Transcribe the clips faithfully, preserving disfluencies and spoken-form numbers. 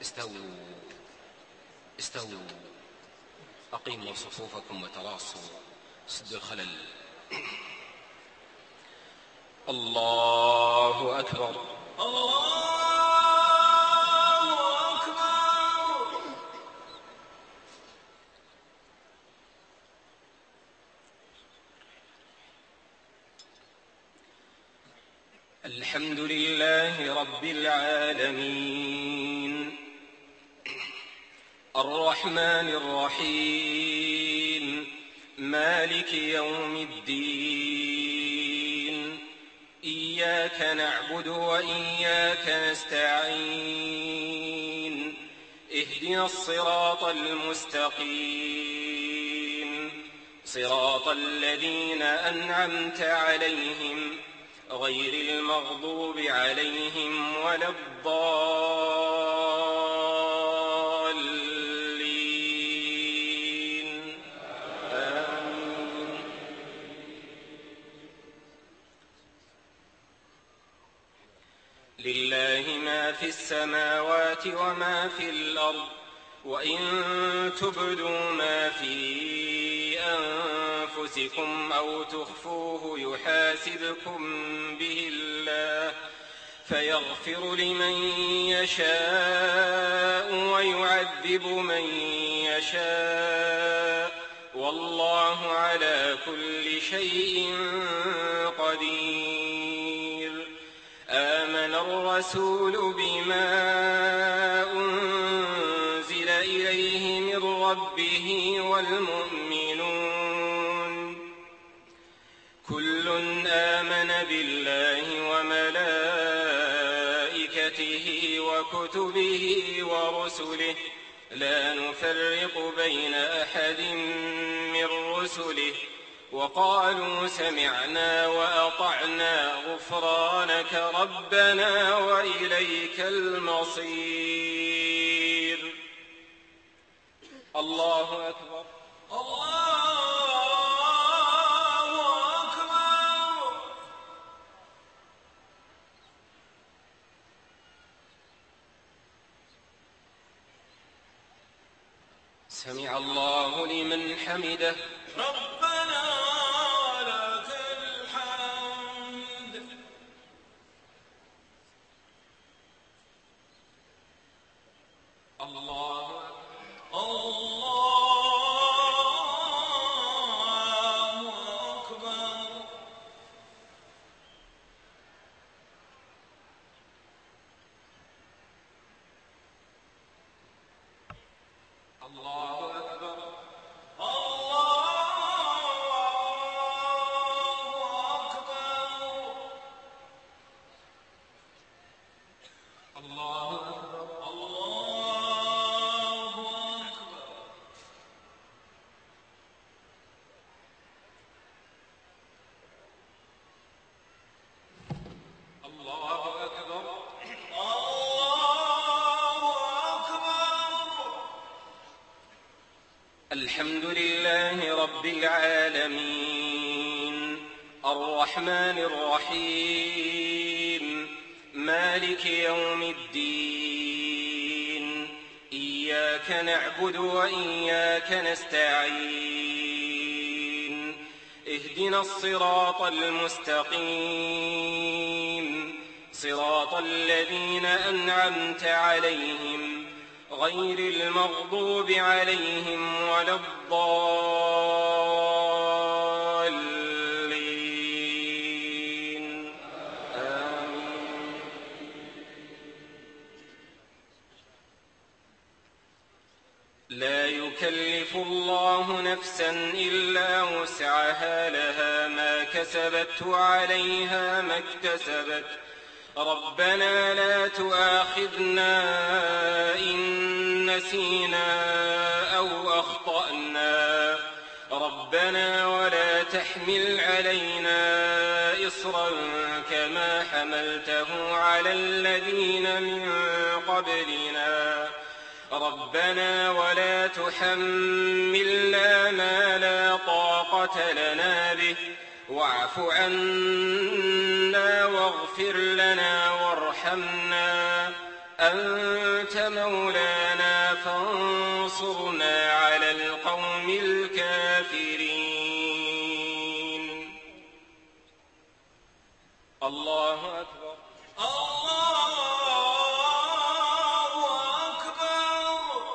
استووا استووا أقيموا صفوفكم وتراصوا، سدوا الخلل. الله أكبر الله أكبر. الحمد لله رب العالمين الرحمن الرحيم مالك يوم الدين، إياك نعبد وإياك نستعين، اهدنا الصراط المستقيم، صراط الذين أنعمت عليهم غير المغضوب عليهم ولا الضالين، آمين. لله ما في السماوات وما في الأرض، وإن تبدوا ما في أنفسكم أو تخفوه يحاسبكم به الله فيغفر لمن يشاء ويعذب من يشاء، والله على كل شيء قدير. آمن الرسول بما أنزل إليه من ربه والمؤمنون كل آمن بالله وملائكته وكتبه ورسله لا نفرق بين أحد من رسله، وقالوا سمعنا وأطعنا غفرانك ربنا وإليك المصير. الله أكبر الله أكبر. سمع الله لمن حمده ربنا لك الحمد. الله الله أكبر. الله أكبر الحمد لله رب العالمين الرحمن الرحيم مالك يوم الدين، إياك نعبد وإياك نستعين، اهدنا الصراط المستقيم، صراط الذين أنعمت عليهم غير المغضوب عليهم ولا الضالين، آمين. لا يكلف الله نفسا إلا وسعها، لها ما كسبت وعليها ما اكتسبت، ربنا لا تؤاخذنا إن نسينا أو أخطأنا، ربنا ولا تحمل علينا إصرا كما حملته على الذين من قبلنا، ربنا ولا تحملنا ما لا طاقة لنا به، واعف عنا واغفر لنا وارحمنا أنت مولانا فانصرنا على القوم الكافرين. الله أكبر. الله أكبر.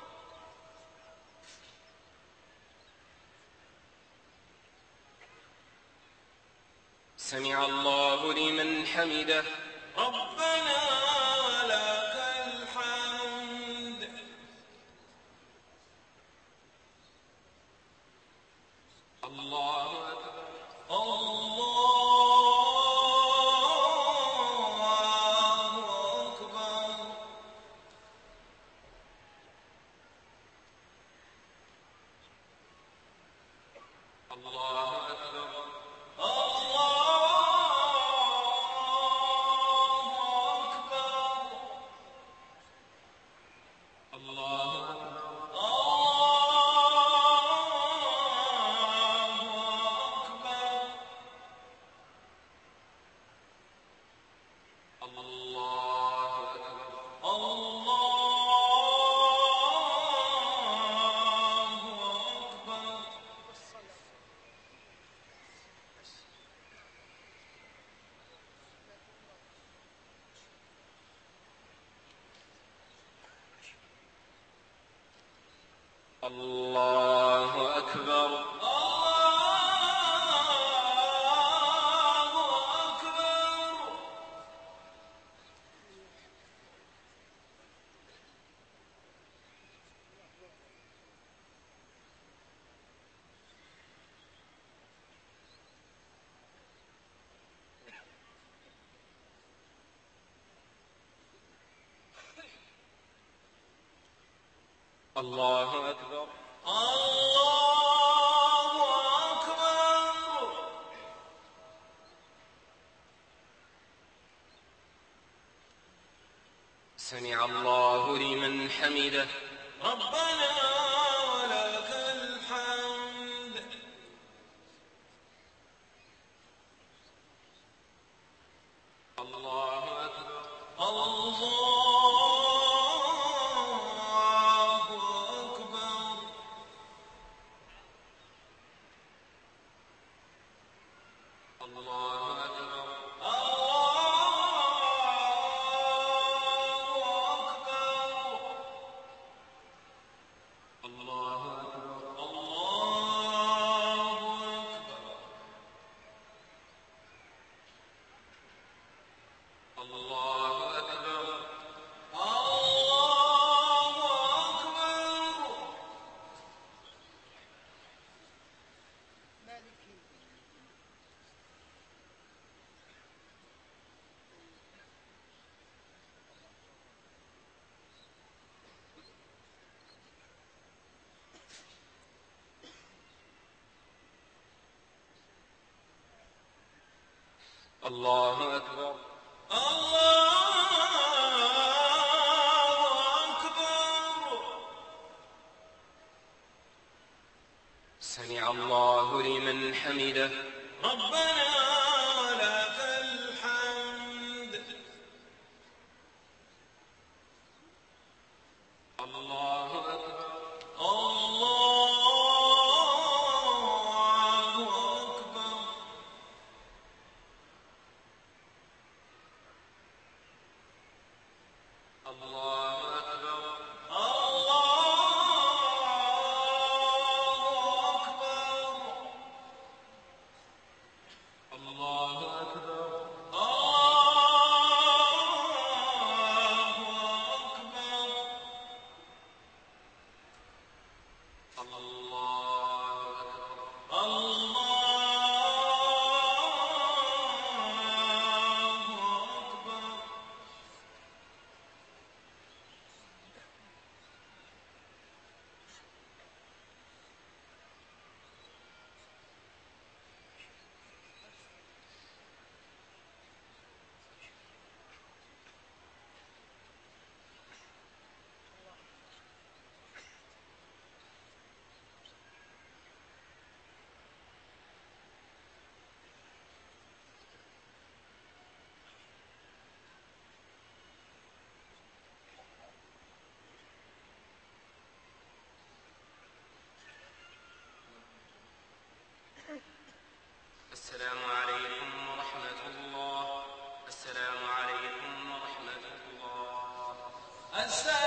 سمع الله لمن حمده. ربنا لك الحمد. الله أكبر. الله أكبر. الله أكبر. الله أكبر. الله أكبر. الله أكبر. سمع الله لمن حمده. ربنا ولك الحمد. الله أكبر. الله الله أكبر. الله أكبر. سمع الله لمن حمده. ربنا ولك الحمد. الله أكبر. السلام